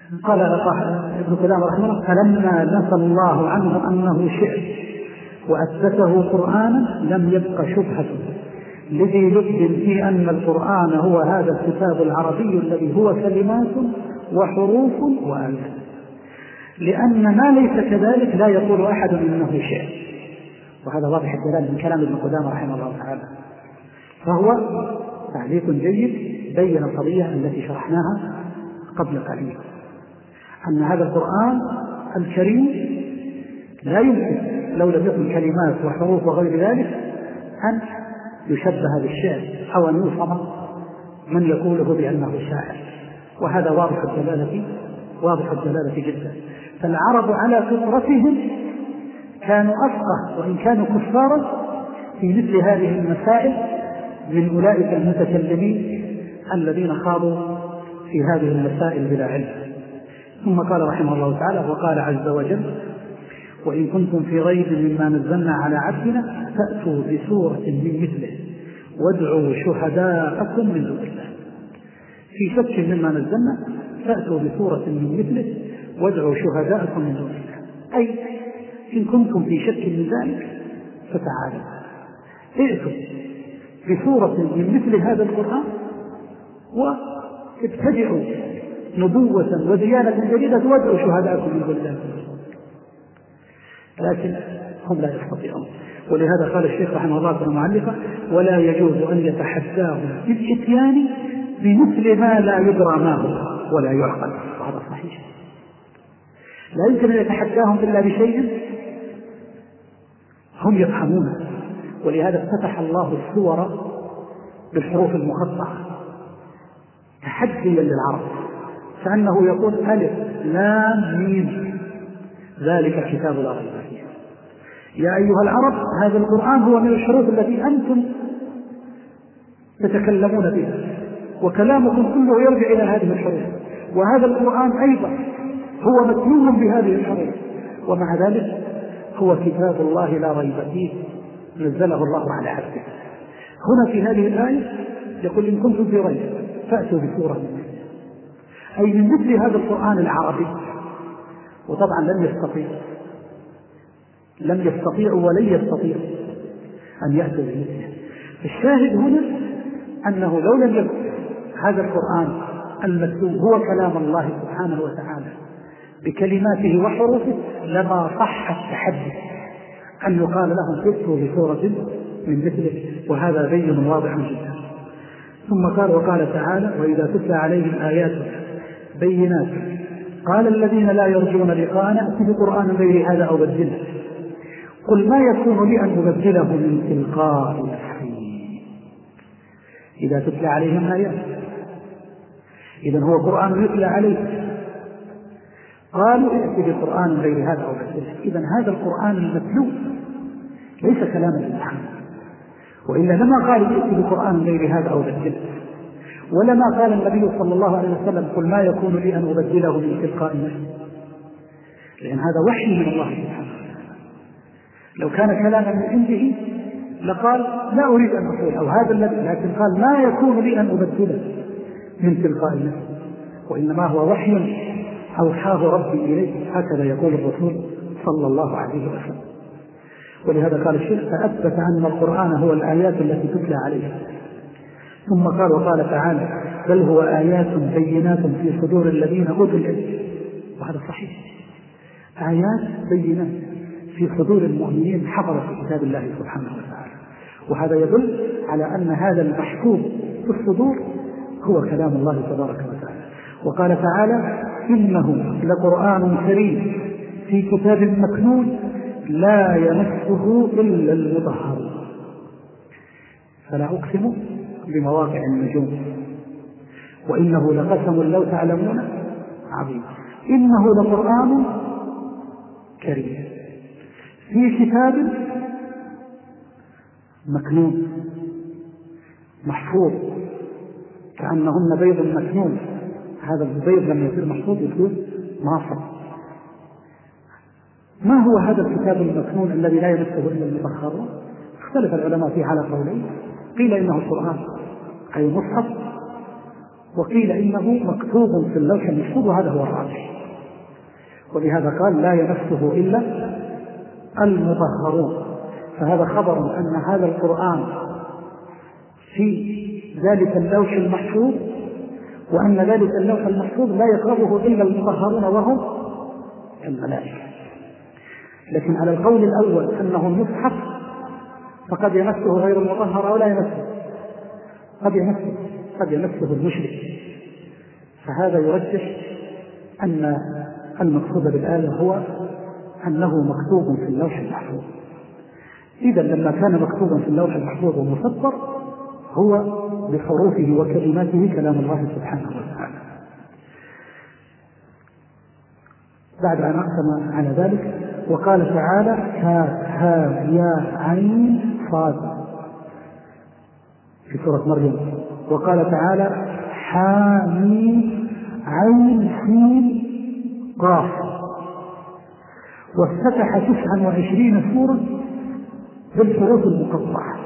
قال ابن قدامة رحمه الله: فلما نفى الله عنه أنه شعر وأثبته قرآنا لم يبق شبهة لذي لب في أن القرآن هو هذا الكتاب العربي الذي هو كلمات وحروف وآيات، لأن ما ليس كذلك لا يقول أحد إنه شعر. وهذا واضح الدلالة من كلام ابن قدامة رحمه الله تعالى. فهو تعليق جيد بين القضية التي شرحناها قبل قليل، أن هذا القرآن الكريم لا يمكن لو لم يكن كلمات وحروف وغير ذلك أن يشبه بالشعر أو أن يوصف من يقوله بأنه شاعر. وهذا واضح الدلالة جدا. فالعرب على فطرتهم كانوا أفقه وإن كانوا كفارا في مثل هذه المسائل من أولئك المتكلمين الذين خاضوا في هذه المسائل بلا علم. ثم قال رحمه الله تعالى: وقال عز وجل: وإن كنتم في ريب مما نزلنا على عبدنا فأتوا بسورة من مثله وادعوا شهداءكم من دون الله. في شك مما نزلنا فأتوا بسورة من مثله وادعوا شهداءكم من دون الله، أي إن كنتم في شك من ذلك فتعالوا ائتوا بسورة من مثل هذا القرآن وابتدعوا نبوة وديانة جديدة وادعوا شهداءكم من دون الله. لكن هم لا يستطيعون. ولهذا قال الشيخ رحمه الله في المعلقة: ولا يجوز أن يتحداهم بالإتيان بمثل ما لا يدرى ما هو ولا يعقل. وهذا صحيح، لا يمكن أن يتحداهم إلا بشيء هم يفهمونه. ولهذا افتتح الله السور بالحروف المقطعة تحديا للعرب، فأنه يقول: ألف لام ميم ذلك الكتاب لا ريب فيه. يا أيها العرب، هذا القرآن هو من الحروف التي أنتم تتكلمون بها، وكلامكم كله يرجع إلى هذه الحروف، وهذا القرآن أيضا هو متلو بهذه الحروف، ومع ذلك هو كتاب الله لا ريب فيه نزله الله على عبده. هنا في هذه الآية يقول: إن كنتم في ريب فأتوا بسورة من مثله، أي من مثل هذا القرآن العربي. وطبعا لم يستطيعوا ولن يستطيعوا أن يأتوا بمثله. الشاهد هنا أنه لو لم يكن هذا القرآن المكتوب هو كلام الله سبحانه وتعالى بكلماته وحروفه لما صح التحدي أن يقال لهم ائتوا بسورة من مثله، وهذا بين واضح جدا. ثم قال: وقال تعالى: وإذا تتلى عليهم آيات بينات قال الذين لا يرجون لقاءنا ائت بقرآن غير هذا أو بدله قل ما يكون لي أن أبدله من تلقاء نفسي. إذا تتلى عليهم آيات، إذن هو قرآن يتلى عليه، قالوا ائت بقرآن غير هذا أو بدله. إذن هذا القرآن المتلو ليس كلاما للمحمد، وإلا لما قالوا ائت بقرآن غير هذا أو بدله، ولما قال النبي صلى الله عليه وسلم: قل ما يكون لي أن أبدله من تلقاء نفسي، لأن هذا وحي من الله سبحانه وتعالى. لو كان كلاما من عنده لقال: لا أريد أن أقول أو هذا الذي، لكن قال: ما يكون لي أن أبدله من تلقاء نفسي، وإنما هو وحي أوحاه ربي إليه، هكذا يقول الرسول صلى الله عليه وسلم. ولهذا قال الشيخ: فأثبت أن القرآن هو الآيات التي تتلى عليه. ثم قال: وقال تعالى: بل هو آيات بينات في صدور الذين أوتوا العلم. وهذا صحيح، آيات بينات في صدور المؤمنين حضرت في كتاب الله سبحانه وتعالى. وهذا يدل على أن هذا المحفوظ في الصدور هو كلام الله تبارك وتعالى. وقال تعالى: إنه لقرآن كريم في كتاب مكنون لا يمسه إلا المطهرون. فلا أقسم بمواقع النجوم وإنه لقسم لو تعلمون عظيم. إنه لقرآن كريم في كتاب مكنون محفوظ، كأنهن بيض مكنون. هذا البيض لما يصير محفوظ يصير ناصر. ما هو هذا الكتاب المكنون الذي لا يمسه إلا المطهرون؟ اختلف العلماء فيه على قولين. قيل إنه القرآن أي مصحف، وقيل إنه مكتوب في اللوح المحفوظ، وهذا هو الراجح. ولهذا قال لا يمسه إلا المطهرون. فهذا خبر أن هذا القرآن في ذلك اللوح المحفوظ، وأن ذلك اللوح المحفوظ لا يقربه إلا المطهرون وهم الملائكة. لكن على القول الأول أنه المصحف فقد يمسه غير المطهر أو لا يمسه، قد يمسه المشرك. فهذا يرجح أن المقصود بالآية هو أنه مكتوب في اللوح المحفوظ. إذا لما كان مكتوبا في اللوح المحفوظ ومسطر هو بحروفه وكلماته كلام الله سبحانه وتعالى. بعد أن أقسم على ذلك وقال تعالى كافها يا عين صاد في سورة مريم، وقال تعالى حاميم عين سين قاف، وافتتح 29 سورة بالحروف المقطعة.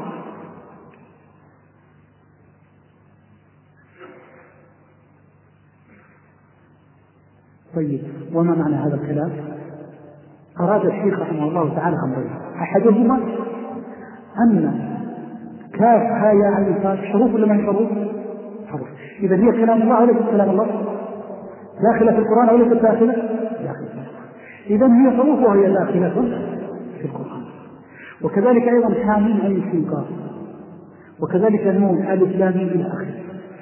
طيب، وما معنى هذا الكلام؟ أراد الشيخ رحمه الله تعالى أمرين، أحدهما أن كاف ها يا عين صاد حروف ولا ما حروف؟ حروف. إذا هي كلام الله وليس كلام الله، داخلة في القرآن وليست داخلة؟ داخلة. إذا هي حروف وهي داخلة في القرآن. وكذلك أيضا حامين عين سين قاف، وكذلك نون ألف لام ميم إلى آخره.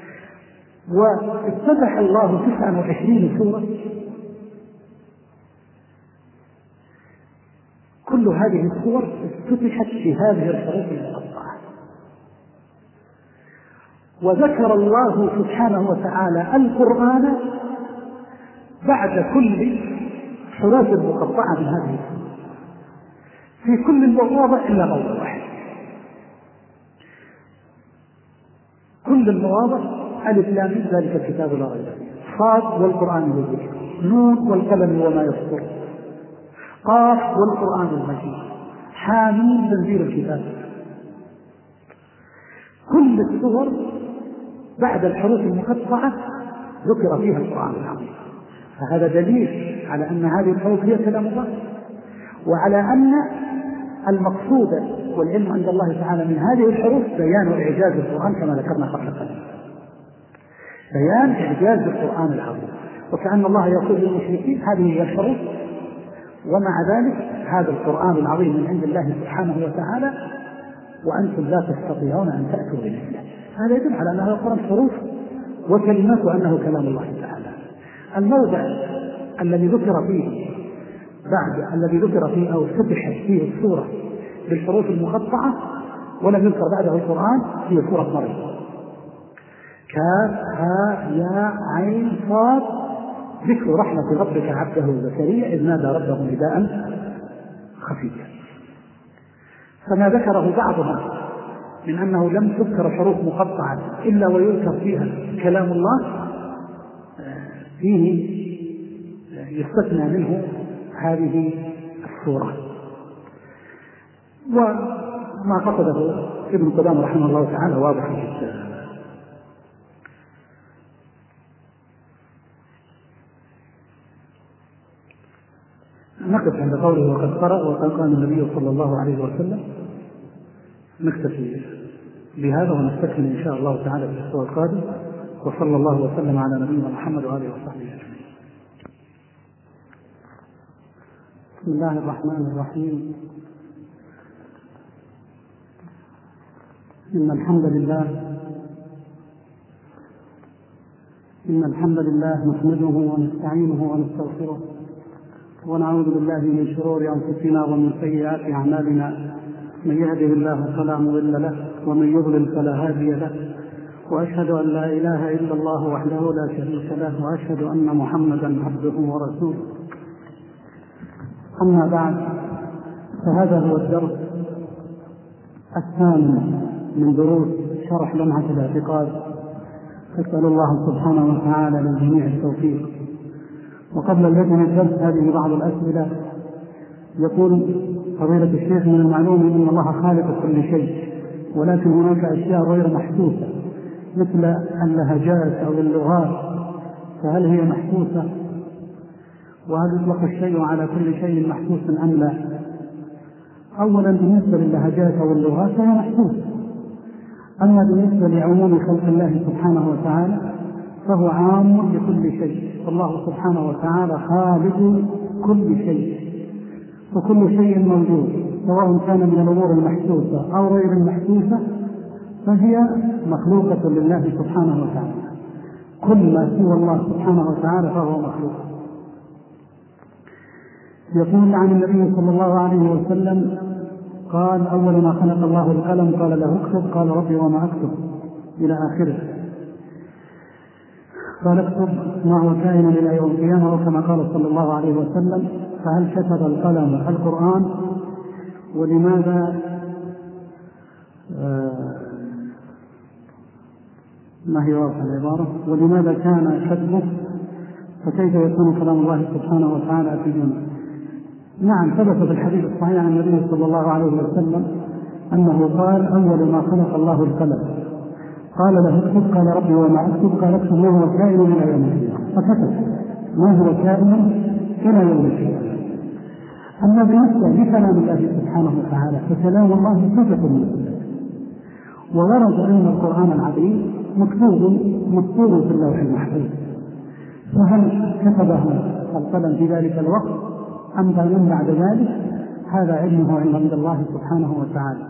وافتتح الله 29 سورة، كل هذه السور افتتحت في هذه الحروف المقطعة. وذكر الله سبحانه وتعالى القرآن بعد كل حروف مقطعة من هذه السور في كل المواضع إلا موضع واحد. كل المواضع ألف لام ميم ذلك الكتاب لا ريب فيه، صاد والقرآن والذكر، نون والقلم وما يسطر، قاف والقرآن المجيد، حامين تنزيل الكتاب. كل السور بعد الحروف المقطعة ذكر فيها القرآن العظيم. فهذا دليل على أن هذه الحروف هي كلام الله، وعلى أن المقصود والعلم عند الله تعالى من هذه الحروف بيان إعجاز القرآن كما ذكرنا قبل قليل، بيان إعجاز القرآن العظيم. وكأن الله يقول للمشركين هذه هي الحروف، ومع ذلك هذا القرآن العظيم من عند الله سبحانه وتعالى وأنتم لا تستطيعون أن تأتوا بمثله. هذا يدل على أن هذا القرآن حروف وكلمات وأنه كلام الله تعالى. الموضع الذي ذكر فيه أو فتحت فيه السورة بالحروف المقطعة ولم يذكر بعده القرآن هي سورة مريم، كاف ها يا عين صاد، ذكر رحمة ربك عبده زكريا إذ نادى ربه نداء خفيا. فما ذكره بعضها من أنه لم تذكر حروف مقطعة إلا ويذكر فيها كلام الله فيه يستثنى منه هذه السورة. وما قصده ابن قدامة رحمه الله تعالى واضح جدا. نقف عند قوله وقد قرأ وقد قال النبي صلى الله عليه وسلم. نكتفي بهذا ونستكمل إن شاء الله تعالى في الأسبوع القادم. وصلى الله وسلم على نبينا محمد وآله وصحبه أجمعين. بسم الله الرحمن الرحيم. إن الحمد لله نحمده ونستعينه ونستغفره ونعوذ بالله من شرور أنفسنا ومن سيئات أعمالنا، من يهده الله فلا مضل له ومن يضلل فلا هادي له، وأشهد أن لا إله إلا الله وحده لا شريك له، وأشهد أن محمدا عبده ورسوله. أما بعد، فهذا هو الدرس الثامن من دروس شرح لمعة الاعتقاد. أسأل الله سبحانه وتعالى للجميع التوفيق. وقبل أن نبدأ الدرس هذه بعض الأسئلة. يقول فضيلة الشيخ: من المعلوم أن الله خالق كل شيء، ولكن هناك أشياء غير محسوسة مثل اللهجات أو اللغات، فهل هي محسوسة؟ وهل يطلق الشيء على كل شيء محسوس أم لا؟ أولا بالنسبة للهجات أو اللغات فهي محسوسة، أما بالنسبة لعموم خلق الله سبحانه وتعالى فهو عام لكل شيء، والله سبحانه وتعالى خالق كل شيء، وكل شيء موجود سواء كان من الأمور المحسوسة أو غير المحسوسة فهي مخلوقة لله سبحانه وتعالى. كل ما سوى الله سبحانه وتعالى فهو مخلوق. يقول عن النبي صلى الله عليه وسلم قال: أول ما خلق الله القلم قال له اكتب، قال ربي وما أكتب، إلى آخره. قال اكتب ما هو كائن إلى يوم القيامة، وكما قال صلى الله عليه وسلم: فهل كتب القلم القرآن؟ ولماذا ما هي واضحة العبارة؟ ولماذا كان كتبه؟ فكيف يكون كلام الله سبحانه وتعالى في جنة؟ نعم، ثبت في الحديث الصحيح عن النبي صلى الله عليه وسلم أنه قال: أول ما خلق الله القلم قال له اكتب، قال ربي وما أكتب، قال اكتب ما هو كائن إلى يوم القيامة، فكتب ما هو كائن إلى يوم القيامة. أما بالنسبة لكلام الله سبحانه وتعالى فكلام الله صفة من الصفات، وورد أن القرآن العظيم مكتوب في اللوح المحفوظ، فهل كتبه القلم في ذلك الوقت أم بعد ذلك؟ هذا علمه عند الله سبحانه وتعالى.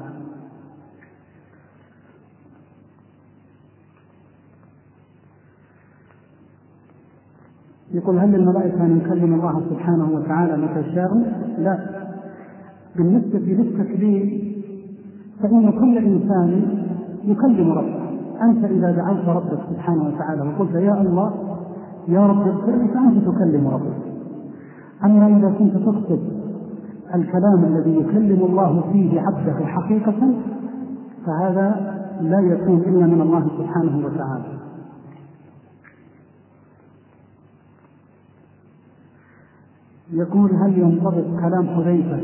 يقول: هل للملائكة أن يكلم الله سبحانه وتعالى متى شاء؟ لا. بالنسبة للتكليم فإن كل إنسان يكلم ربه. أنت إذا دعوت ربك سبحانه وتعالى وقلت يا الله يا رب اغفر لي فأنت تكلم ربك. أما إذا كنت تقصد الكلام الذي يكلم الله فيه عبده حقيقة فهذا لا يكون إلا من الله سبحانه وتعالى. يقول: هل ينطبق كلام حذيفة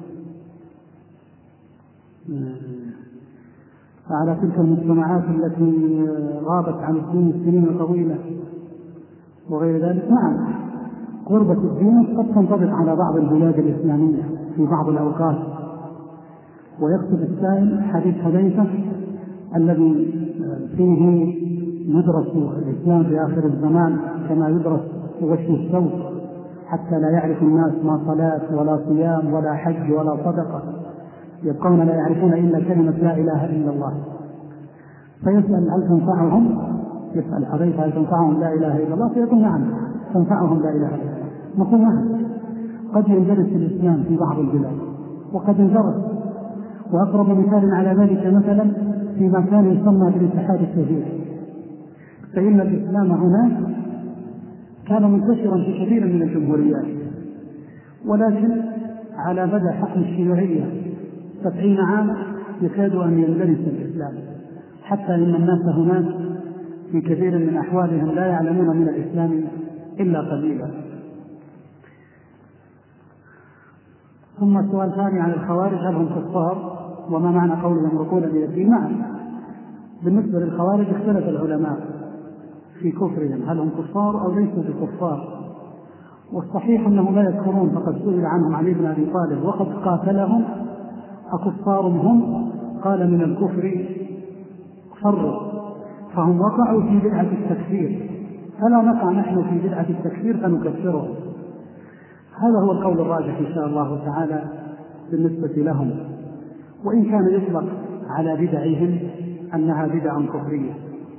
على تلك المجتمعات التي غابت عن الدين سنين طويلة وغير ذلك؟ نعم، قربة الدين قد تنطبق على بعض البلاد الإسلامية في بعض الأوقات. ويقصد السائل حديث حذيفة الذي فيه يدرس الإسلام في آخر الزمان كما يدرس غشي الصوت، حتى لا يعرف الناس ما صلاة ولا صيام ولا حج ولا صدقة، يبقون لا يعرفون إلا كلمة لا إله إلا الله. فيسأل: هل تنفعهم؟ يسأل حذيفة: هل تنفعهم لا إله إلا الله؟ فيقول: نعم تنفعهم لا إله إلا الله. نقول: نعم، قد يندرس الإسلام في بعض البلاد وقد اندرس. وأقرب مثال على ذلك مثلا في مكان يسمى بالاتحاد السوفيتي، فإن الإسلام هناك كان منتشرا في كثير من الجمهوريات، ولكن على مدى حكم الشيوعية 70 عاما يكاد أن يندرس الإسلام، حتى إن الناس هناك في كثير من أحوالهم لا يعلمون من الإسلام إلا قليلا. ثم سؤال ثاني عن الخوارج: هل هم كفار؟ وما معنى قولهم ركولا إلى الدين؟ نعم، بالنسبة للخوارج اختلف العلماء في كفرهم، هل هم كفار أو ليسوا بكفار؟ والصحيح أنهم لا يكفرون، فقد سئل عنهم علي بن أبي طالب وقد قاتلهم: أكفار هم؟ قال: من الكفر فروا. فهم وقعوا في بدعة التكفير، فلا نقع نحن في بدعة التكفير فنكفرهم. هذا هو القول الراجح إن شاء الله تعالى بالنسبة لهم، وإن كان يطلق على بدعهم أنها بدع كفرية.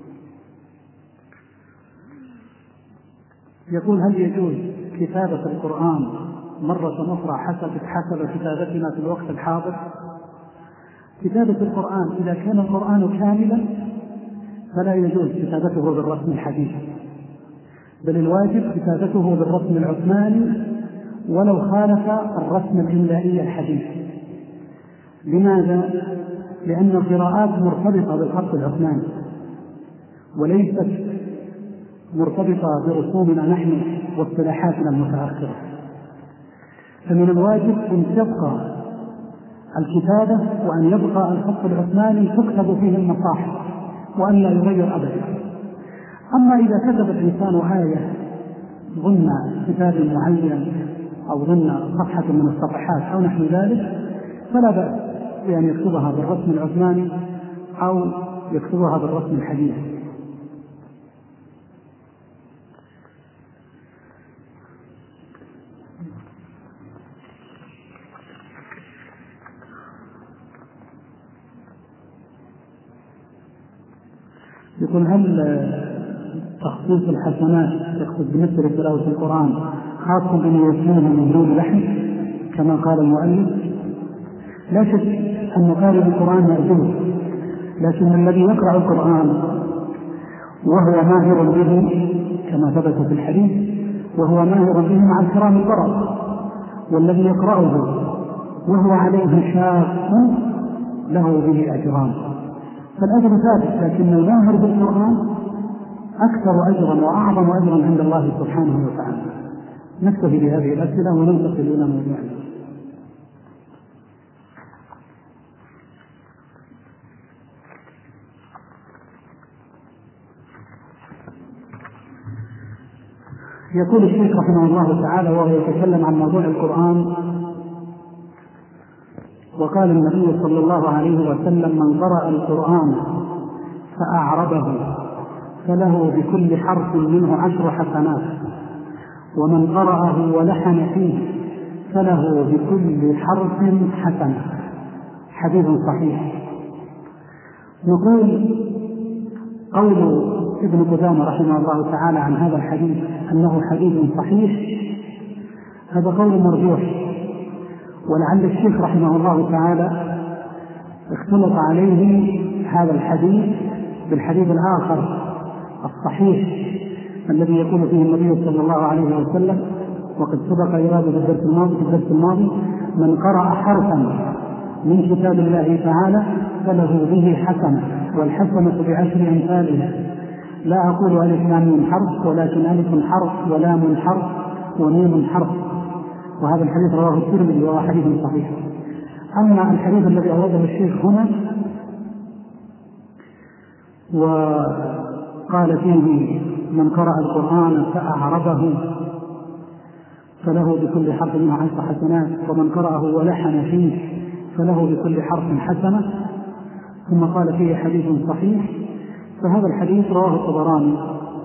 يقول: هل يجوز كتابة القرآن مرة أخرى حسب كتابتنا في الوقت الحاضر؟ كتابة القرآن إذا كان القرآن كاملا فلا يجوز كتابته بالرسم الحديث، بل الواجب كتابته بالرسم العثماني ولو خالف الرسم الإملائي الحديث. لماذا؟ لأن القراءات مرتبطة بالخط العثماني وليست مرتبطة برسومنا نحن واصطلاحاتنا المتأخرة، فمن الواجب أن تبقى الكتابة وأن يبقى الخط العثماني تكتب فيه المصاحف وأن لا يغير أبدا. أما إذا كتب الإنسان آية ضمن كتاب معين أو ضمن صفحة من الصفحات أو نحو ذلك فلا بأس بأن يكتبها بالرسم العثماني أو يكتبها بالرسم الحديث. يقول هل تخصيص الحسنات يقصد بالنسبة لتلاوة القرآن خاص بأن يكون من دون لحن كما قال المؤلف؟ لا شك أن قارئ القرآن مأجور، لكن الذي يقرأ القرآن وهو ماهر به كما ثبت في الحديث وهو ماهر به مع الكرام البرر، والذي يقرأه وهو عليه شاق له به أجران، فالأجر ثابت، لكن الماهر بالقرآن أكثر أجرا وأعظم أجرا عند الله سبحانه وتعالى. نكتفي بهذه الأسئلة وننتقل إلى موضوعنا. يقول الشيخ رحمه الله تعالى وهو يتكلم عن موضوع القرآن: وقال النبي صلى الله عليه وسلم: من قرأ القرآن فأعربه فله بكل حرف منه 10 حسنات، ومن قرأه ولحن فيه فله بكل حرف حسنة. حديث صحيح. نقول قول ابن قدامة رحمه الله تعالى عن هذا الحديث أنه حديث صحيح هذا قول مرجوح، ولعل الشيخ رحمه الله تعالى اختلط عليه هذا الحديث بالحديث الآخر الصحيح الذي يقول فيه النبي صلى الله عليه وسلم، وقد سبق إراده في الدرس الماضي: من قرأ حرفا من كتاب الله تعالى فله به حسنة، والحسنة ب10 أمثالها. لا أقول ألف لام من حرف، ولكن ألف حرف ولام حرف وميم حرف. وهذا الحديث رواه الترمذي وهو حديث صحيح. أما الحديث الذي أورده الشيخ هنا وقال فيه: من قرأ القرآن فأعربه فله بكل حرف منه 10 حسنات، ومن قرأه ولحن فيه فله بكل حرف حسنة، ثم قال فيه حديث صحيح، فهذا الحديث رواه الطبراني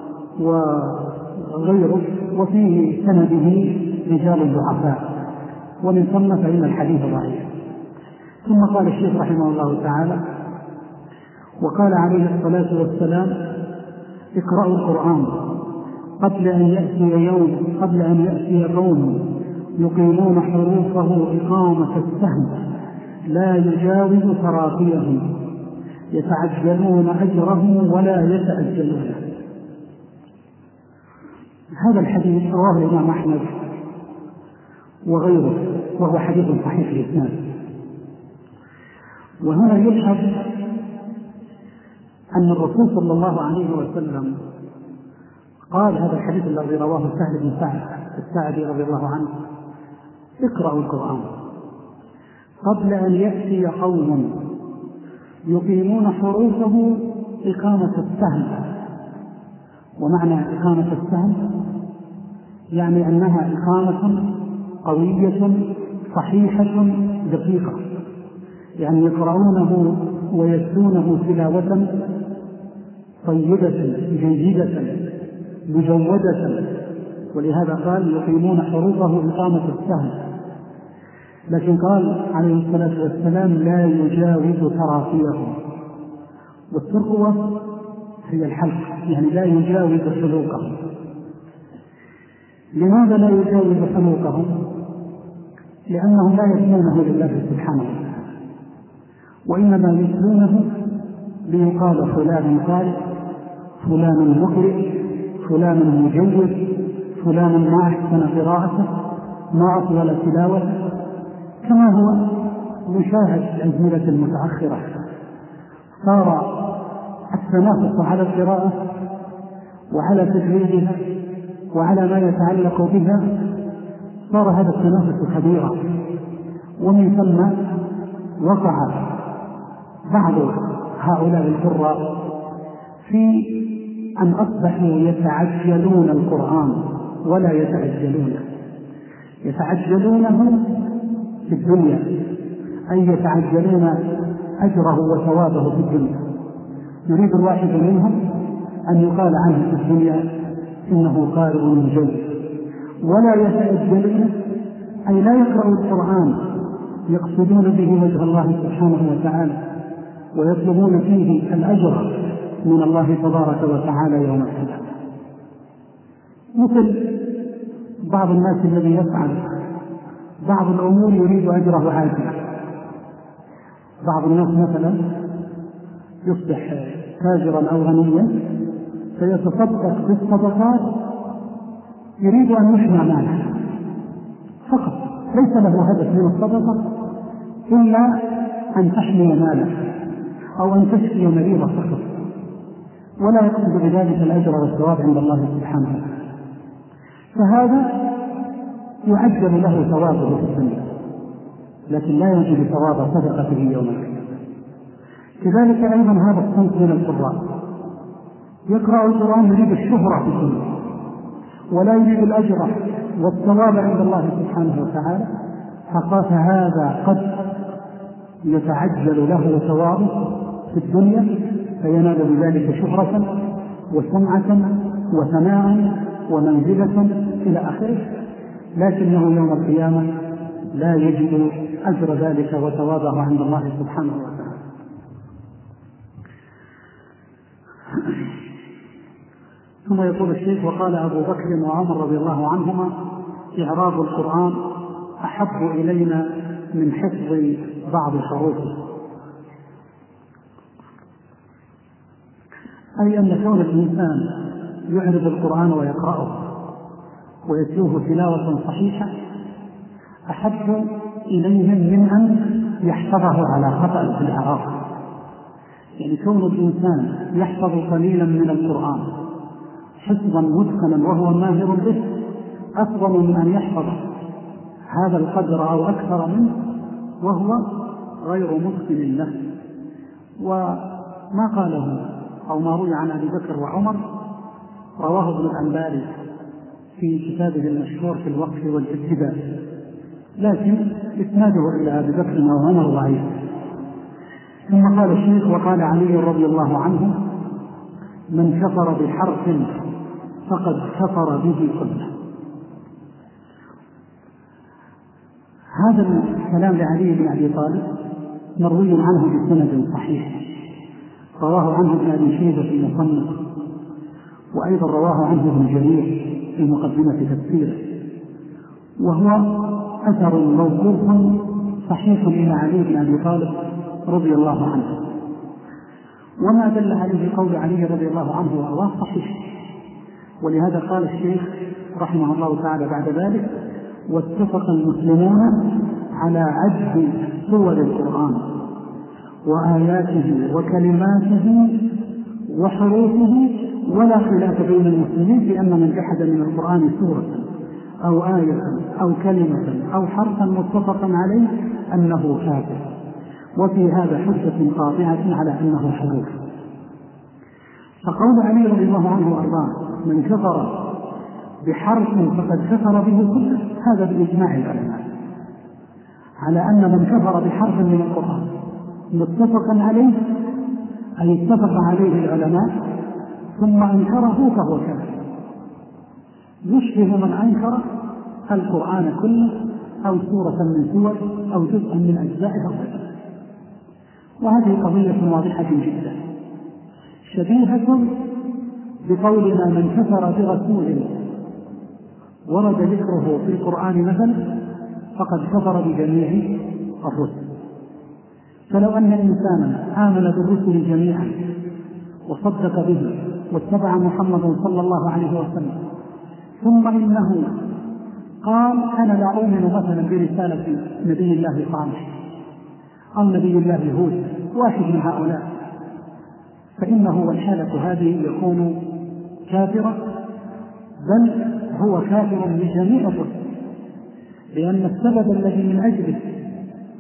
وغيره، وفيه سنده رجال ضعفاء، ومن ثم فإن الحديث ضعيف. ثم قال الشيخ رحمه الله تعالى: وقال عليه الصلاة والسلام: اقرأوا القرآن قبل أن يأتي قوم يقيمون حروفه إقامة السهم لا يجاوز تراقيهم يتعجلون أجره ولا يتأجلونه. هذا الحديث رواه الإمام أحمد وغيره، وهو حديث صحيح الإسناد. وهنا يلحظ أن الرسول صلى الله عليه وسلم قال هذا الحديث الذي رواه سهل بن سعد الساعدي رضي الله عنه: اقرأوا القرآن قبل أن يأتي قوم يقيمون حروفه إقامة السهم. ومعنى إقامة السهم يعني أنها إقامة قوية صحيحة دقيقة، يعني يقرؤونه ويتلونه تلاوة طيبة جيدة مجودة، ولهذا قال: يقيمون حروفه إقامة السهم. لكن قال عليه الصلاة والسلام: لا يجاوز تراقيهم. والترقوة هي الحلق، يعني لا يجاوز حلوقهم. لماذا لا يجاوز حلوقهم؟ لأنهم لا يتلونه لله سبحانه وتعالى، وإنما يتلونه ليقال فلان قارئ، فلان مقرئ، فلان مجود، فلان ما أحسن قراءته، ما أطول تلاوته، كما هو مشاهد في الأزمنة المتأخرة. صار التنافس على القراءة وعلى تجويدها وعلى ما يتعلق بها، صار هذا التنافس كبيرا، ومن ثم وقع بعض هؤلاء القراء في أن أصبحوا يتعجلون القرآن ولا يتعجلونه. يتعجلونه في الدنيا، أي يتعجلون أجره وثوابه في الدنيا. يريد الواحد منهم أن يقال عنه في الدنيا إنه قارئ مجيد، ولا يتعجلون أي لا يقرأوا القرآن يقصدون به وجه الله سبحانه وتعالى ويطلبون فيه الأجر من الله تبارك وتعالى يوم القيامة. مثل بعض الناس الذي يفعل بعض الأمور يريد أجره عاجلا. بعض الناس مثلا يصبح تاجرا أو غنيا فيتصدق بالصدقات يريد أن يحمى ماله فقط، ليس له هدف من الصدقة إلا أن تحمي ماله أو أن تشفي مريضا فقط، ولا يقصد بذلك الأجر والثواب عند الله سبحانه وتعالى. فهذا يعجل له ثوابه في الدنيا لكن لا يجد ثواب صدقته يوم القيامة. كذلك أيضا هذا الصنف من القراء يقرأ القرآن يريد الشهرة في الدنيا ولا يريد الأجر والثواب عند الله سبحانه وتعالى، فهذا قد يتعجل له ثوابه في الدنيا فينال بذلك شهرة وسمعة وثناء ومنزلة إلى آخره، لكنه يوم القيامة لا يجد أجر ذلك وثوابه عند الله سبحانه وتعالى. ثم يقول الشيخ: وقال أبو بكر وعمر رضي الله عنهما: إعراب القرآن أحب إلينا من حفظ بعض حروفه، أي أن كون الإنسان يعرض القرآن ويقرأه ويتلوه تلاوة صحيحة أحب إليهم من أن يحفظه على خطأ في الإعراب. يعني كون الإنسان يحفظ قليلا من القرآن حفظا متقنا وهو ماهر به أفضل من أن يحفظ هذا القدر أو أكثر منه وهو غير متقن له. وما قاله أو ما روي عن أبي بكر وعمر رواه ابن الأنباري في كتابه المشهور في الوقف والابتداء، لكن إسناده إلى أبي بكر وعمر ضعيف. ثم قال الشيخ: وقال علي رضي الله عنه: من كفر بحرف فقد كفر به كله. هذا الكلام لعلي بن أبي طالب مروي عنه بسند صحيح، رواه عنه ابن أبي شيبة في المصنف، وأيضا رواه عنه ابن جرير في مقدمة تفسيره، وهو أثر موقوف صحيح إلى علي بن أبي طالب رضي الله عنه. وما دل عليه قول علي رضي الله عنه وأرضاه صحيح، ولهذا قال الشيخ رحمه الله تعالى بعد ذلك: واتفق المسلمون على عد سور القرآن وآياته وكلماته وحروفه، ولا خلاف بين المسلمين في أن من جحد من القرآن سورة أو آية أو كلمة أو حرفا متفقا عليه أنه كافر، وفي هذا حجة قاطعة على أنه حروف. فقول علي رضي الله عنه وأرضاه: من كفر بحرف فقد كفر به كله، هذا بإجماع العلماء على أن من كفر بحرف من القرآن متفقا عليه أي اتفق عليه العلماء ثم أنكره فهو كافر، يشبه من أنكر القرآن كله أو سورة من سور أو جزءا من أجزائه. وهذه قضية واضحة جدا شبيهة بقولنا: من كفر برسول ورد ذكره في القرآن مثلا فقد كفر بجميع الرسل. فلو أن إنسانا آمن بالرسل جميعا وصدق به واتبع محمدا صلى الله عليه وسلم ثم إنه قال: أنا لا أؤمن مثلا برسالة نبي الله صالح أو نبي الله هود، واحد من هؤلاء، فإنه والحالة هذه يكون كافرا، بل هو كافر بجميع الرسل، لأن السبب الذي من أجله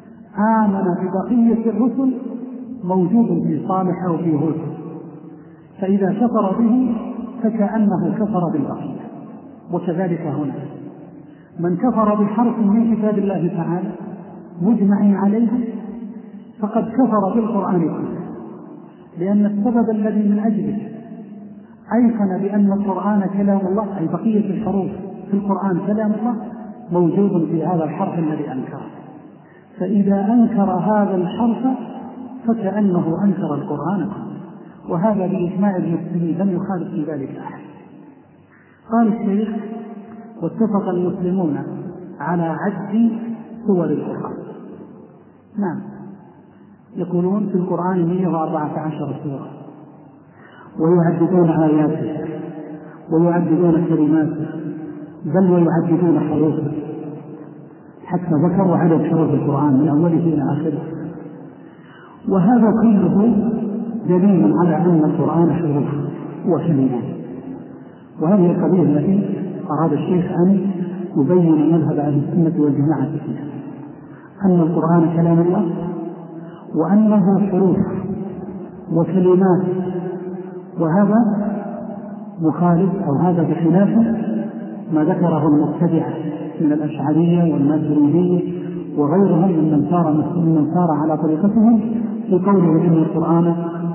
آمن ببقية الرسل موجود في صالح أو في هود، فإذا كفر به فكأنه كفر بالبقية. وكذلك هنا من كفر بحرف من كتاب الله تعالى مجمع عليه فقد كفر بالقرآن كله، لأن السبب الذي من أجله أيقن بأن القرآن كلام الله، أي بقية الحروف في القرآن كلام الله، موجود في هذا الحرف الذي أنكره. فإذا أنكر هذا الحرف فكأنه أنكر القرآن كله، وهذا بإجماع المسلمين لم يخالف في ذلك أحد. قال الشيخ: واتفق المسلمون على عد سور القرآن. نعم، يقولون في القرآن 114 سورة، ويعددون آياته ويعددون كلماته، بل ويعددون حروفه، حتى ذكروا عدد حروف القرآن من أوله إلى آخره. وهذا كله دليل على أن القرآن حروف وكلمات. وهذه القضية التي أراد الشيخ أن يبين مذهب أهل السنة والجماعة فيها، أن القرآن كلام الله، وأنه حروف وكلمات. وهذا مخالف، أو هذا بخلاف ما ذكره المبتدعة من الأشعرية والماتريدية وغيرهم ممن سار على طريقتهم في قوله إن القرآن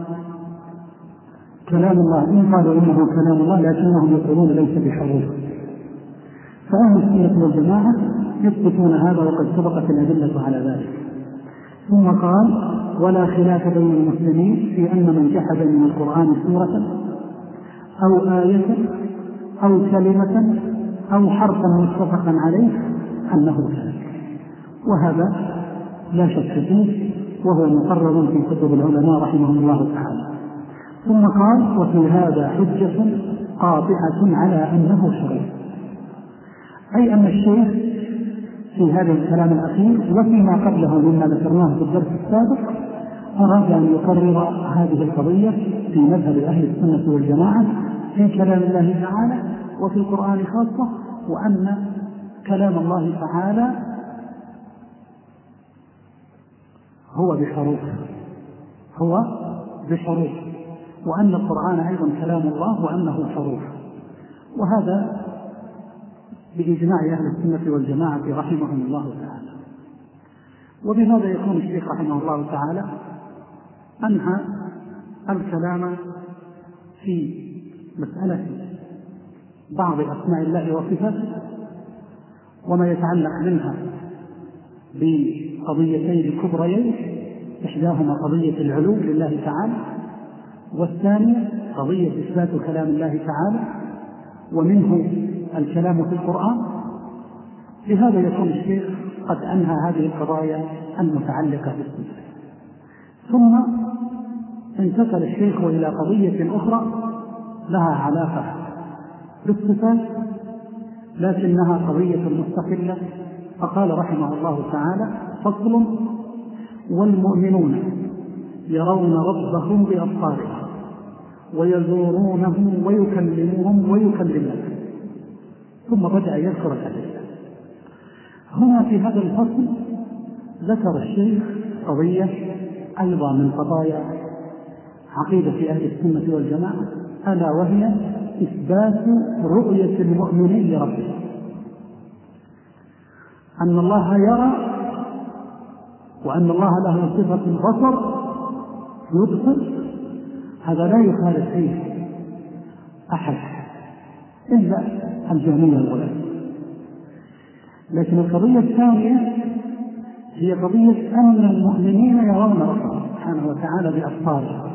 كلام الله. إن قالوا إنه كلام الله لكنهم يقولون ليس بحروف. فأهل السنة والجماعة يثبتون هذا، وقد سبقت الأدلة على ذلك. ثم قال: ولا خلاف بين المسلمين في أن من جحد من القرآن سورة أو آية أو كلمة أو حرفا متفقا عليه أنه كافر. وهذا لا شك فيه، وهو مقرر في كتب العلماء رحمهم الله تعالى. ثم قال: وفي هذا حجة قاطعة على أنه شرع. أي أن الشيخ في هذا الكلام الأخير وفيما قبله مما ذكرناه في الدرس السابق أراد أن يقرر هذه القضية في مذهب أهل السنة والجماعة في كلام الله تعالى وفي القرآن خاصة، وأن كلام الله تعالى هو بحروف، وأن القرآن أيضا كلام الله وأنه حروف. وهذا بإجماع أهل السنة والجماعة رحمهم الله تعالى. وبهذا يكون الشيخ رحمه الله تعالى أنهى الكلام في مسألة بعض أسماء الله وصفاته وما يتعلق منها بقضيتين كبريين، إحداهما قضية العلو لله تعالى، والثانية قضية إثبات كلام الله تعالى ومنه الكلام في القرآن. لهذا يكون الشيخ قد أنهى هذه القضايا المتعلقة بالصفات. ثم انتقل الشيخ إلى قضية أخرى لها علاقة بالصفات لكنها قضية مستقلة، فقال رحمه الله تعالى: فصل: والمؤمنون يرون ربهم بأبصارهم ويزورونه ويكلمهم ويكلمهم. ثم بدأ يذكر الأدلة. هنا في هذا الفصل ذكر الشيخ قضية أيضا من قضايا عقيدة أهل السنة والجماعة، ألا وهي إثبات رؤية المؤمنين لربهم، أن الله يرى، وأن الله له صفة البصر يبصر. هذا لا يخالف فيه أحد إلا الجهمية الغلاة. لكن القضية الثانية هي قضية أن المؤمنين يرون ربهم سبحانه وتعالى بأبصارهم،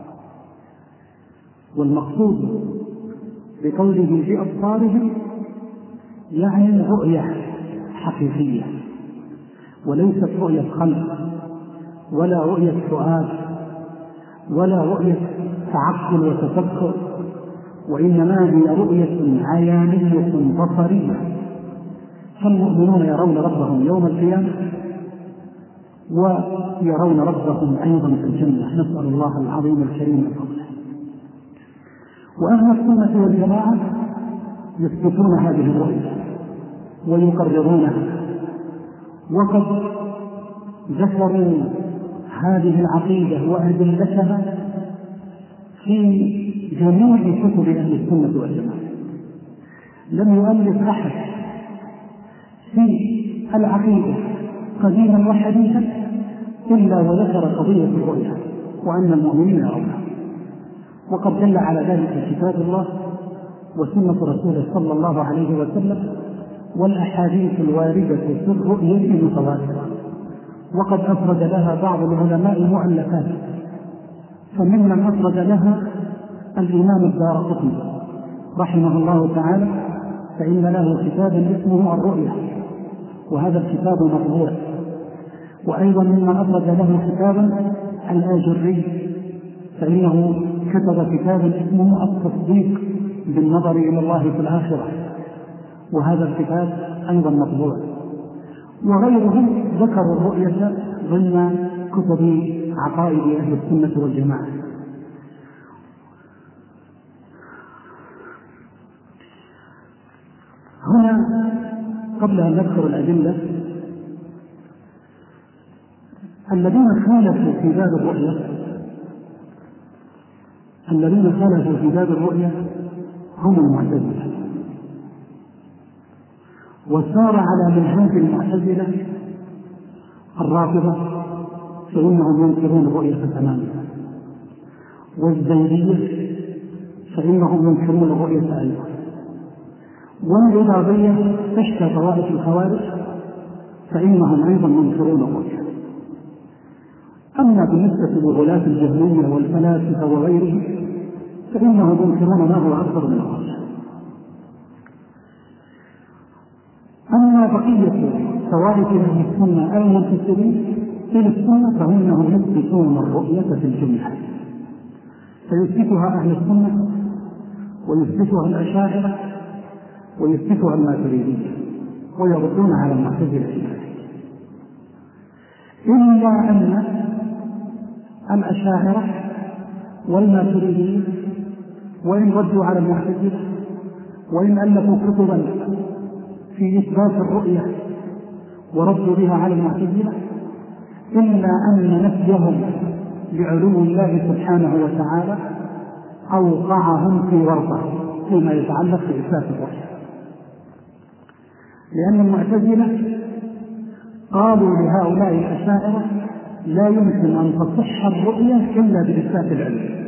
والمقصود بقوله بأبصارهم يعني رؤية حقيقية، وليست رؤية خلق ولا رؤية فؤاد ولا رؤية تعقل وتفكر، وإنما هي رؤية عيانية بصرية. فالمؤمنون يرون ربهم يوم القيامة ويرون ربهم أيضا في الجنة، نسأل الله العظيم الكريم من فضله. وأهل السنة والجماعة يثبتون هذه الرؤية ويقررونها، وقد ذكروا هذه العقيدة وأدلتها في جميع كتب أهل السنة والجماعة. لم يؤلف أحد في العقيدة قديما وحديثا إلا وذكر قضية الرؤيا وأن المؤمنين يرونها، وقد دل على ذلك كتاب الله وسنة رسوله صلى الله عليه وسلم والأحاديث الواردة في الرؤيا متواترة، وقد أفرد لها بعض العلماء مؤلفات، فممن أفرد لها الإمام الدارقطني رحمه الله تعالى، فإن له كتابا اسمه الرؤيا، وهذا الكتاب مطبوع. وأيضا ممن أفرد له كتابا الآجري، فإنه كتب كتابا اسمه التصديق بالنظر إلى الله في الآخرة، وهذا الكتاب أيضا مطبوع. وغيرهم ذكروا الرؤية ضمن كتب عقائد أهل السنة والجماعة. هنا قبل أن نذكر الأدلة، الذين خالفوا في باب الرؤيا هم المعتزلة، وسار على منهاج المعتزلة الرافضة فإنهم ينكرون الرؤية تماما، والزيدية فإنهم ينكرون الرؤية أيضا، والعبادية تشتى طوائف الخوارج فإنهم أيضا ينكرون الرؤية. أما بالنسبة لغلاة الجهمية والفلاسفة وغيرهم فإنهم ينكرون ما هو أكثر من الرؤية. أما بقية طوائف أهل السنة المنتسبين إلى السنة فإنهم يثبتون الرؤية في الجملة، فيثبتها أهل السنة ويثبتها الأشاعرة ويثبتها الماتريدية، ويردون على المعتزلة في ذلك، إلا أن الأشاعرة والماتريدية وإن ردوا على المعتزلة وإن ألفوا كتبا في إثبات الرؤية وردوا بها على المعتزلة، إلا أن نفيهم لعلو الله سبحانه وتعالى أوقعهم في ورطة فيما يتعلق بإثبات الرؤية، لأن المعتزلة قالوا لهؤلاء الأشاعرة لا يمكن أن تصح الرؤية إلا بإثبات العلم.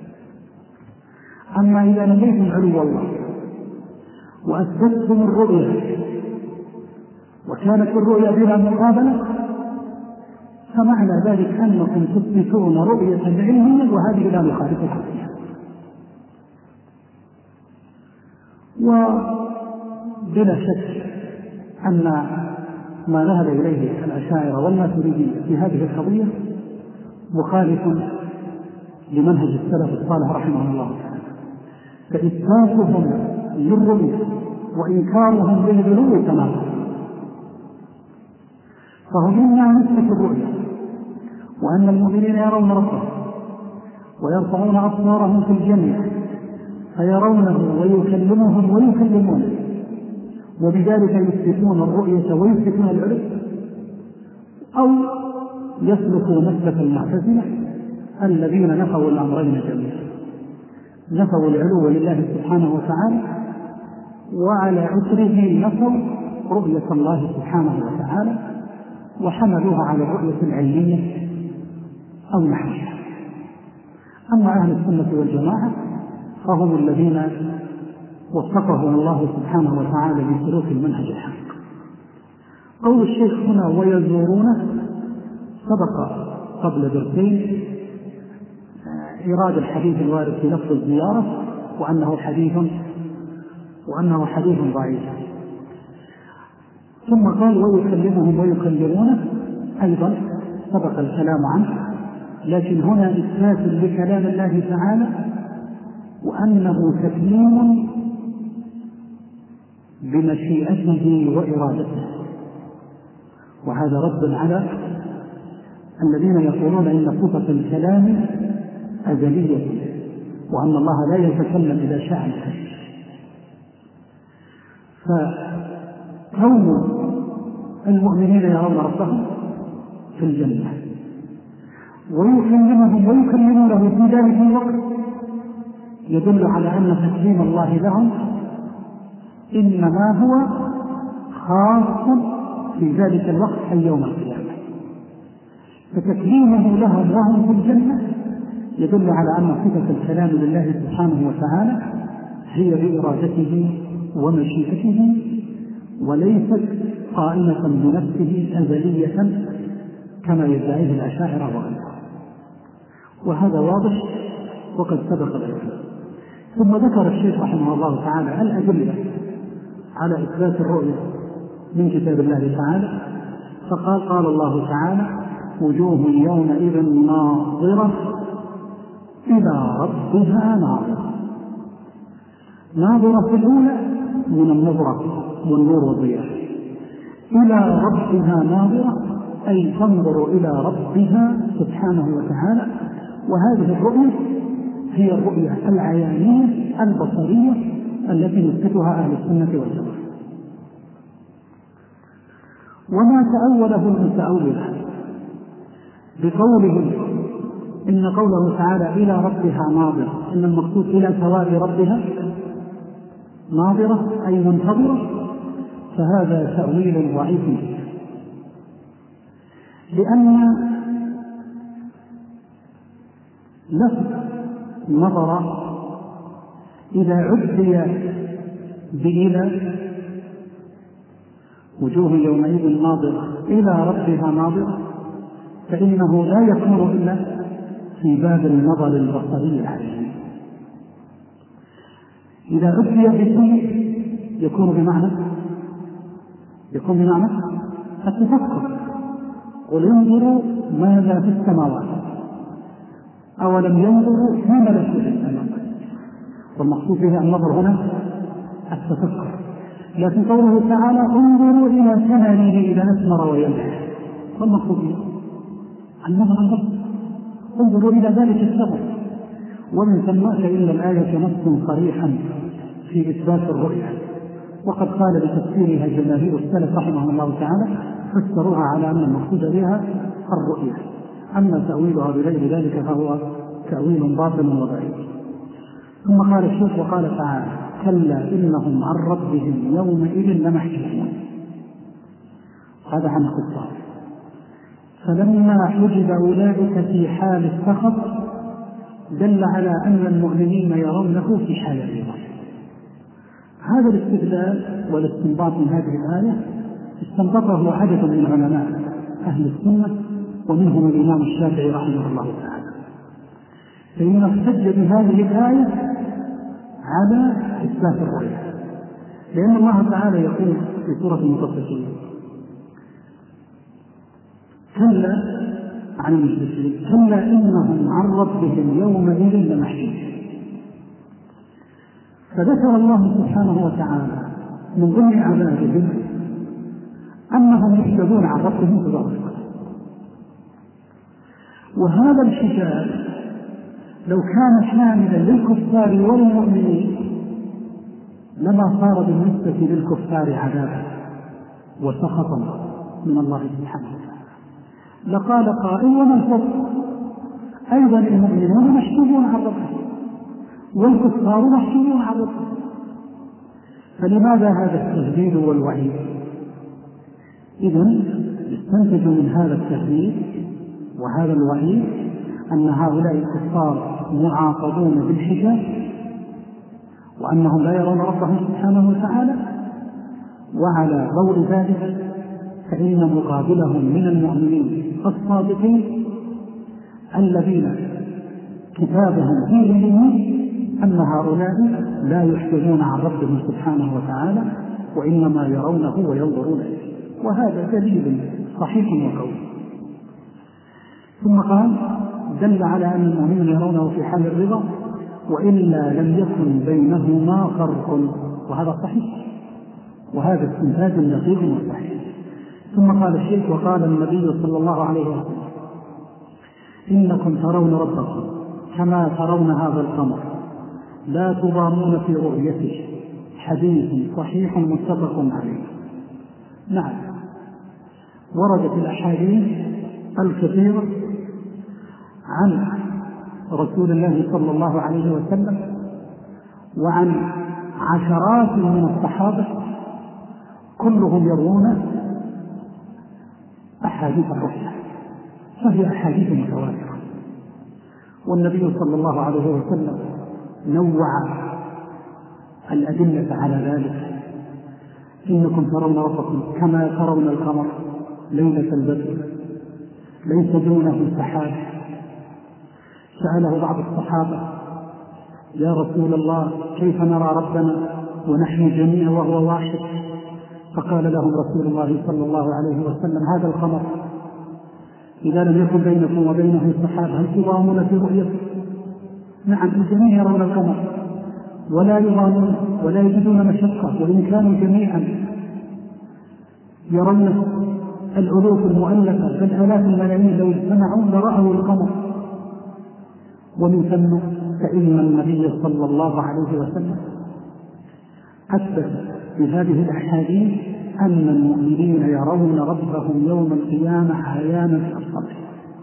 أما إذا نفيتم علو الله وأثبتتم الرؤية وكانت الرؤية بلا مقابلة فمعنى ذلك أنكم تثبتون رؤية العلم وهذه لا مخالفة فيها. وبلا شك أن ما ذهب إليه الأشاعرة والماتريدية في هذه القضية مخالف لمنهج السلف الصالح رحمه الله تعالى، فإثباتهم للرؤية وإنكارهم للعلو تماما. فهم إما نثبت الرؤية وأن المؤمنين يرون ربهم ويرفعون أبصارهم في الجنة فيرونه ويكلمهم ويكلمونه، وبذلك يثبتون الرؤية ويثبتون العلو، أو يسلكوا مسلك المعتزلة الذين نفوا الأمرين جميعا، نفوا العلو لله سبحانه وتعالى وعلى أثره نفوا رؤية الله سبحانه وتعالى وحملوها على الرؤية العلمية أو نحوها. أما أهل السنة والجماعة فهم الذين وفقهم الله سبحانه وتعالى لسلوك المنهج الحق. قول الشيخ هنا ويزورونه سبق قبل درسين إيراد الحديث الوارد في لفظ الزيارة وأنه حديث ضعيف، ثم قال ويكلمهم ويكلمونه أيضا سبق الكلام عنه، لكن هنا إثبات لكلام الله تعالى وأنه تكليم بمشيئته وإرادته، وهذا رد على الذين يقولون إن صفة الكلام أزلية وأن الله لا يتكلم إذا شاء. فكون المؤمنين يرون ربهم في الجنة ويكلمهم ويكلمونه في ذلك الوقت يدل على أن تكريم الله لهم إنما هو خاص في ذلك الوقت أي يوم القيامة. فتكريمه لهم وهم في الجنة يدل على أن صفة الكلام لله سبحانه وتعالى هي بإرادته ومشيئته، وليست قائمة بنفسه أزلية كما يدعيه الأشاعرة وغيرهم، وهذا واضح وقد سبق الإسلام. ثم ذكر الشيخ رحمه الله تعالى الأدلة على إثبات الرؤية من كتاب الله تعالى، فقال: قال الله تعالى: وجوه يومئذ ناظرة إلى ربها ناظرة. ناظرة في الأولى من النظرة والنور والضياء، إلى ربها ناظرة أي تنظر إلى ربها سبحانه وتعالى. وهذه الرؤية هي الرؤية العيانية البصرية التي يثبتها أهل السنة والجماعة. وما تأوله المتأولة بقوله إن قوله تعالى إلى ربها ناظرة إن المقصود إلى ثواب ربها ناظرة أي منتظرة، فهذا تأويل ضعيف، لأن لفظ نظر إذا عدي بإلى وجوه يومئذ ناظرة إلى ربها ناظرة فإنه لا يكون إلا في باب النظر البصري العيني. إذا عدي بشيء يكون بمعنى التفكر. قل انظروا ماذا في السماوات أولم ينظروا في ملكوت السماوات، والمقصود به النظر هنا التفكر. لكن قوله تعالى انظروا إلى ثمره إذا أثمر وينعم، والمقصود به النظر انظروا إلى ذلك الثمر. ومن ثم فإن الآية نص صريحا في إثبات الرؤيا، وقد قال بتفسيرها جماهير السلف رحمهم الله تعالى فسروها على أن المقصود بها الرؤيا، أما تأويلها بغير ذلك فهو تأويل باطل وضعيف. ثم قال الشيخ وقال تعالى: كلا إنهم عن ربهم يومئذ لمحجوبون. هذا عن الكفار. فلما حجب أولئك في حال السخط دل على أن المؤمنين يرونه في حال الرضا. هذا الاستدلال والاستنباط من هذه الآية استنبطه عدد من علماء أهل السنة ومنهم الإمام الشافعي رحمه الله تعالى، فإنه احتج بهذه الآية على إثبات الرؤيا، لأن الله تعالى يقول في سورة المطففين: كلا عن المشركين كلا إنهم عن ربهم يومئذ لمحجوبون. فذكر الله سبحانه وتعالى من ضمن عذابهم أنهم يحجبون عن ربهم في ذلك. وهذا الحجاب لو كان شاملا للكفار والمؤمنين لما صار بالنسبة للكفار عذابا وسخطا من الله سبحانه وتعالى. لقال قائل: وما الفرق؟ أيضا المؤمنون محجوبون عن ربهم والكفار محجوبون عن ربهم، فلماذا هذا التهديد والوعيد؟ إذن يستنتج من هذا التهديد وهذا الوعيد أن هؤلاء الكفار معاقبون بالحجاب، وأنهم لا يرون ربهم سبحانه وتعالى. وعلى ضوء ذلك فإن مقابلهم من المؤمنين الصادقين الذين كتابهم فيه اليمين أن هؤلاء لا يحجبون عن ربهم سبحانه وتعالى وإنما يرونه وينظرون إليه، وهذا دليل صحيح وقوي. ثم قال: دل على أن المؤمنين يرونه في حال الرضا وإلا لم يكن بينهما فرق، وهذا صحيح، وهذا استنتاج دقيق وصحيح. ثم قال الشيخ: وقال النبي صلى الله عليه وسلم: إنكم ترون ربكم كما ترون هذا القمر لا تضامون في رؤيته، حديث صحيح متفق عليه. نعم، وردت الأحاديث الكثيرة عن رسول الله صلى الله عليه وسلم وعن عشرات من الصحابة كلهم يروون أحاديث الرؤيا، فهي أحاديث متواترة. والنبي صلى الله عليه وسلم نوع الأدلة على ذلك: إنكم ترون ربكم كما ترون القمر ليلة البدر ليس دونه سحاب. سأله بعض الصحابة: يا رسول الله كيف نرى ربنا ونحن جميعا وهو واحد؟ فقال لهم رسول الله صلى الله عليه وسلم: هذا القمر إذا لم يكن بينكم وبينه سحاب هل تضامون في رؤيته؟ نعم، الجميع يرون القمر ولا يضامون ولا يجدون مشقة، وإن كانوا جميعا يرون الألوف المؤلفة بل آلاف الملايين لو اجتمعوا لرأوا القمر. ومن ثم فإن النبي صلى الله عليه وسلم أثبت بهذه الأحاديث أن المؤمنين يرون ربهم يوم القيامة عيانا في أبصارهم.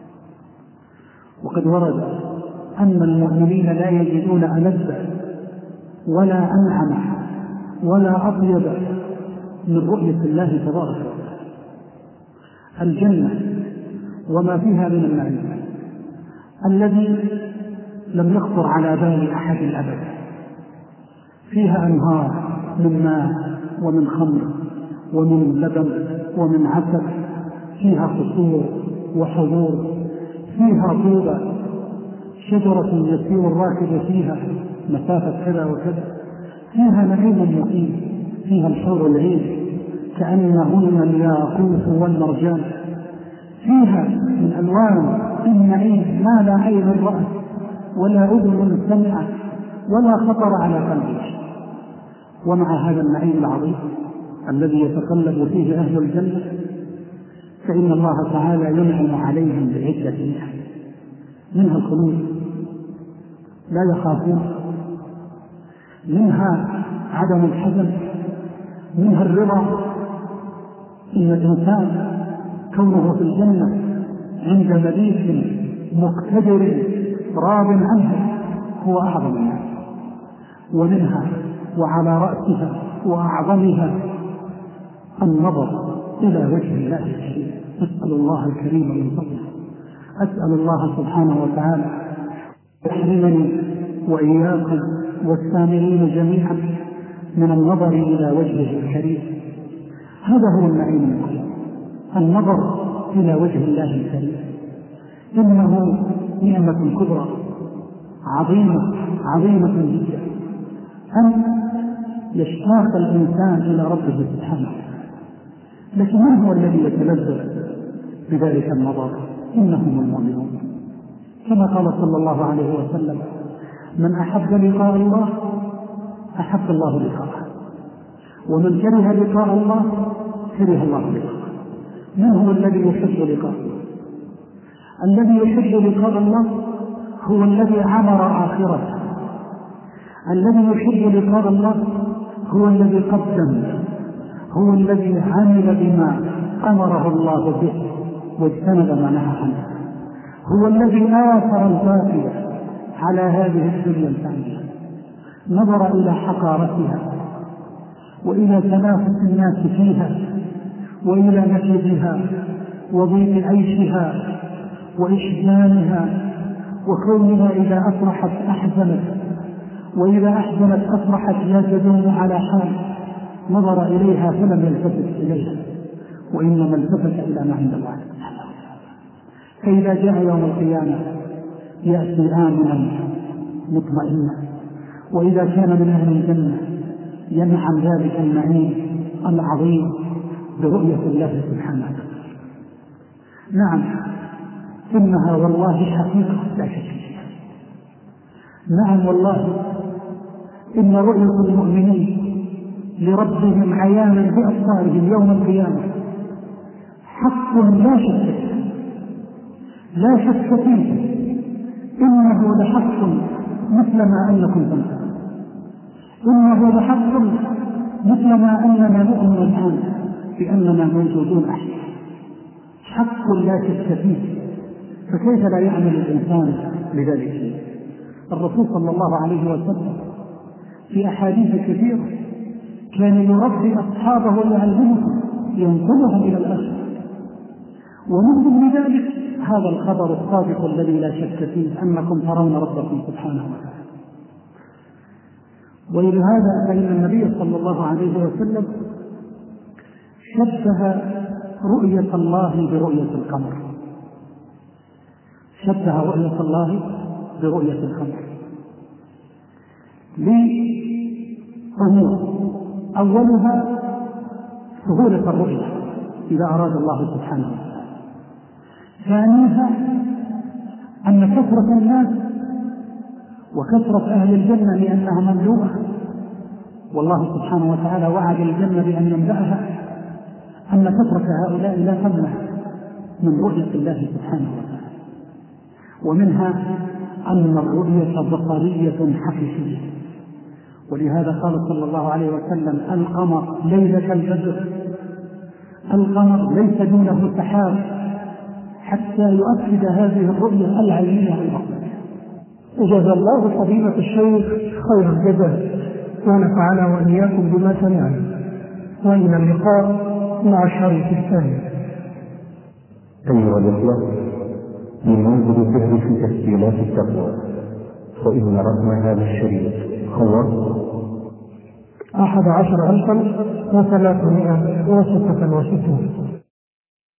وقد ورد أن المؤمنين لا يجدون ألذ ولا أنعم ولا أطيب من رؤية الله تبارك وتعالى. الجنة وما فيها من النعيم الذي لم يخطر على بال أحد أبدا، فيها أنهار من ماء ومن خمر ومن لبن ومن عسل، فيها قصور وحضور، فيها طوبى شجرة يسير الراكب فيها مسافة كذا وكذا، فيها نعيم مقيم، فيها الحور العين كأنهن الياقوت والمرجان، فيها من ألوان النعيم ما لا عين رأت ولا أذن سمعت ولا خطر على قلبه. ومع هذا النعيم العظيم الذي يتقلب فيه أهل الجنة فإن الله تعالى ينعم عليهم بعدة نعم، منها الخلود لا يخافون، منها عدم الحزن، منها الرضا. إن الإنسان كونه في الجنة عند مليك مقتدر راض عنه هو أعظم الناس. ومنها وعلى رأسها وأعظمها النظر إلى وجه الله الكريم. أسأل الله الكريم من فضله، أسأل الله سبحانه وتعالى يحرمني وإياكم والسامعين جميعا من النظر إلى وجهه الكريم. هذا هو النعيم المقيم، النظر إلى وجه الله الكريم. إنه نعمة كبرى عظيمة جدا أن يشتاق الإنسان إلى ربه سبحانه. لكن من هو الذي يتلذذ بذلك النظر؟ إنهم المؤمنون، كما قال صلى الله عليه وسلم: من أحب لقاء الله أحب الله لقاءه، ومن كره لقاء الله كره الله لقاءه. من هو الذي يحب لقاء الله؟ الذي يحب لقاء الله هو الذي عمر آخرته. الذي يحب لقاء الله هو الذي قدم، هو الذي عمل بما أمره الله به واجتنب ما نهى عنه، هو الذي آثر الباقية على هذه الدنيا الفانية، نظر إلى حقارتها وإلى تنافس الناس فيها وإلى نكدها وضيق عيشها وإشجانها، وكونها إذا أفرحت أحزنت وإذا أحزنت أفرحت لا تدوم على حال. نظر إليها فلم يلتفت إليها، وإنما التفت إلى ما عند الله سبحانه وتعالى. فإذا جاء يوم القيامة يأتي آمنا مطمئنا، وإذا كان من أهل الجنة ينعم ذلك النعيم العظيم برؤية الله سبحانه وتعالى. نعم، إنها والله حقيقة لا شك فيها. نعم والله، إن رؤية المؤمنين لربهم عيانا بأبصارهم يوم القيامة حق لا شك فيه، لا شك فيه، إنه لحق مثل ما أنكم تنسون، إنه لحق مثل ما أننا نؤمن الآن بأننا موجودون أحياء، حق لا شك فيه. فكيف لا يعمل الإنسان لذلك؟ الرسول صلى الله عليه وسلم في أحاديث كثيرة كان يربي أصحابه ويعلمهم ينقلهم إلى الآخرة. ومن ضمن ذلك هذا الخبر الصادق الذي لا شك فيه أنكم ترون ربكم سبحانه وتعالى. ولهذا فإن النبي صلى الله عليه وسلم شبه رؤية الله برؤية القمر، شبه رؤية الله برؤية القمر لأمور. أولها سهولة الرؤية إذا أراد الله سبحانه وتعالى. ثانيها أن كثرة الناس وكثرة أهل الجنة لأنها مملوءة، والله سبحانه وتعالى وعد الجنة بأن يملأها، أن كثرة هؤلاء لا تمنع من رؤية الله سبحانه وتعالى. ومنها أن الرؤية بصرية حقيقية، ولهذا قال صلى الله عليه وسلم: القمر ليلة البدر، القمر ليس دونه سحاب، حتى يؤكد هذه الرؤية العينية البصرية. جزا الله فضيلة الشيخ خير الجزاء، ونفعنا وإياكم بما سمعنا، وإلى اللقاء مع الشريط الثاني. أيها الإخوة، من منزل الفكر في تسجيلات التقوى، فإن رقم هذا الشريط هو 11,366.